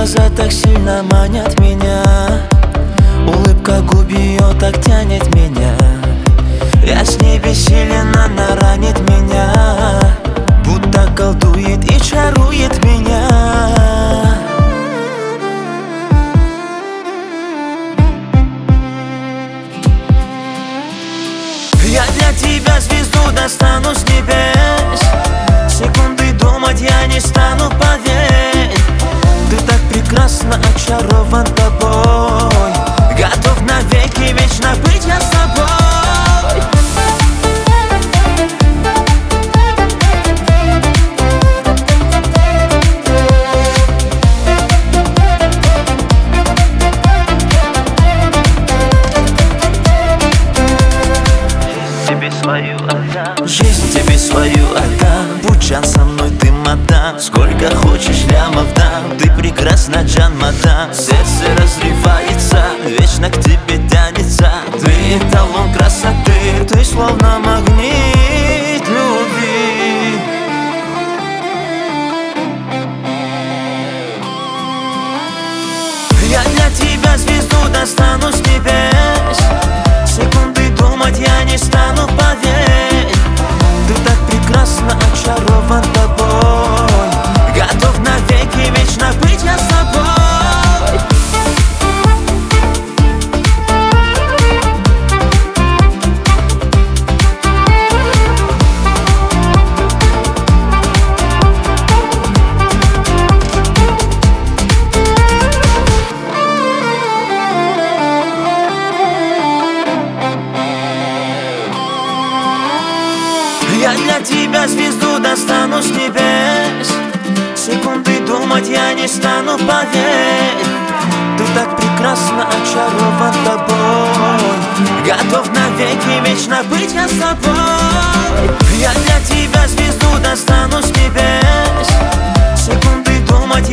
глаза так сильно манят меня, улыбка губ ее так тянет меня. Я с ней бессилен, она ранит меня, будто колдует и чарует меня. Я для тебя звезду достану с небес, секунды думать я не стану, поверь. Ты так прекрасно, очарован тобой, готов навеки вечно быть я с тобой. Жизнь тебе свою отдам, будь Джан со мной, ты мадам. Сколько хочешь лямов дам, ты прекрасна, Джан, мадам. Сердце разрывается, вечно к тебе тянется. Ты эталон красоты, ты словно магнит любви. Я для тебя звезду достану с небес, секунды думать я не стану, поверь. Ты так прекрасно, очарован тобой, готов навеки вечно быть я с тобой. Я для тебя звезду достану с небес, секунды думать я не стану, поверь. Ты так прекрасно, очарован тобой, готов навеки вечно быть я с тобой. Я для тебя звезду достану с небес, секунды думать